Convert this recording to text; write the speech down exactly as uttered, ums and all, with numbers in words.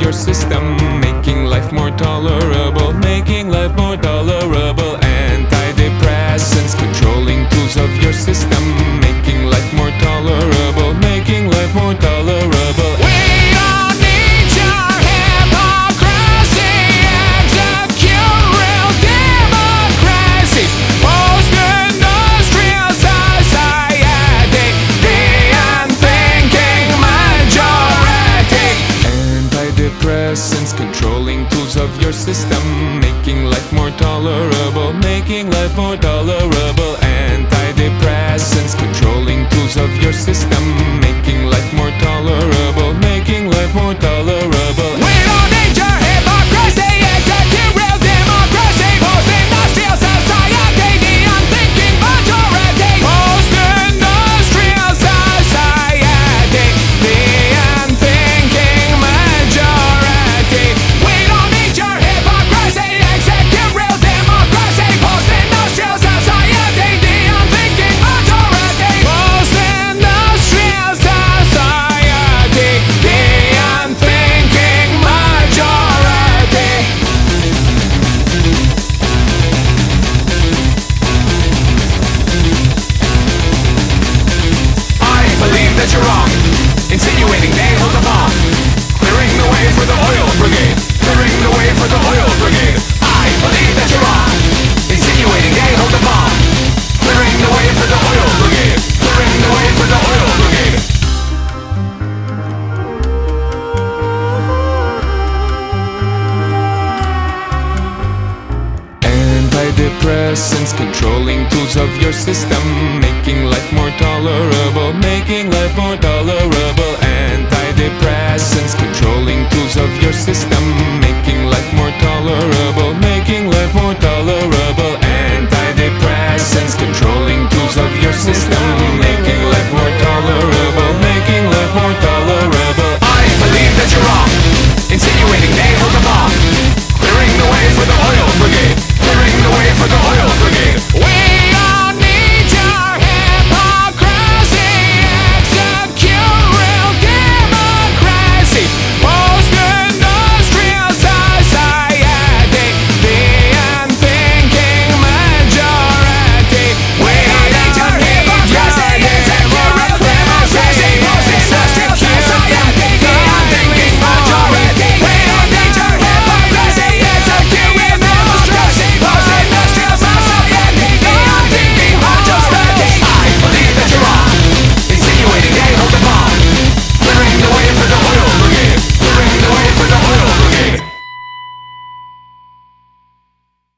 your system, making life more tolerable, making life more tolerable. Antidepressants, controlling tools of your system, making life more tolerable, making life more tolerable. We don't need your hypocrisy, execute real democracy. Post-industrial society, the unthinking majority. Antidepressants, controlling tools of your system, making life more tolerable, making life more tolerable. Antidepressants, controlling tools of your system, making life more tolerable, making life more tolerable. We don't need your hypocrisy, execute real democracy. Post-industrial society, the unthinking majority. Post-industrial society, the unthinking majority. We don't need your hypocrisy, execute real democracy. Post-industrial society, the unthinking majority. Post-industrial society, the unthinking majority. I believe that you're wrong, insinuating they hold a bomb, clearing the way for the oil brigade, clearing the way for the oil brigade. I believe that you're wrong, insinuating they hold a bomb, clearing the way for the oil brigade, clearing the way for the oil brigade. Antidepressants, controlling tools of your system, making life more tolerable, making life more tolerable. Antidepressants, controlling tools of your system,